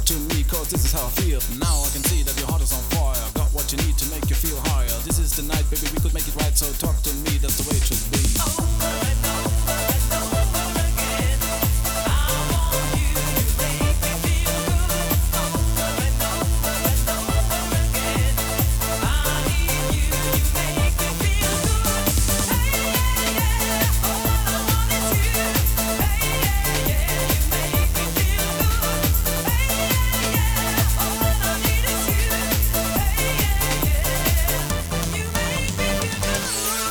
to me, cause this is how I feel. Now I can see that your heart is on fire. Got what you need to make you feel higher. This is the night, baby, we could make it right. So talk to me, that's the way it should be. Over and over and over again, I want you to make me feel good. Over and over and over again, I need you to make me feel good. Hey, yeah, yeah, all I want is you. Hey, yeah, yeah, you make me feel good. Hey, yeah, yeah, all I need is you. Hey, yeah, yeah, you make me feel good.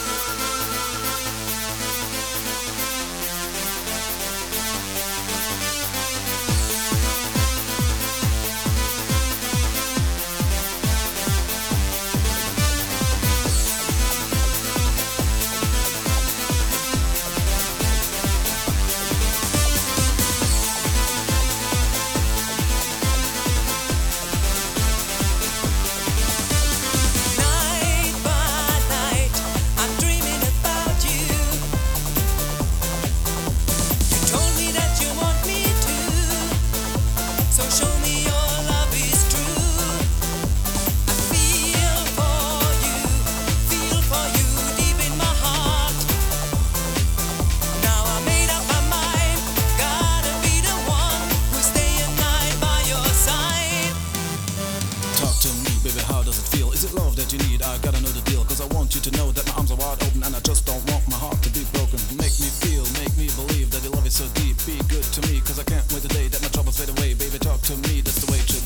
Night by night, I'm dreaming about you. You told me that you want me to, so show me your love is true. I feel for you deep in my heart. Now I made up my mind, gotta be the one who's staying night by your side. Talk to me, baby, how does it feel? Is it love that you need? I gotta know the deal, cause I want you to know that my arms are wide open and I just don't want my heart to be broken. Make me feel, make me believe that your love is so deep. Be good to me, cause I can't wait the day that my troubles fade away. Baby, talk to me, that's the way it should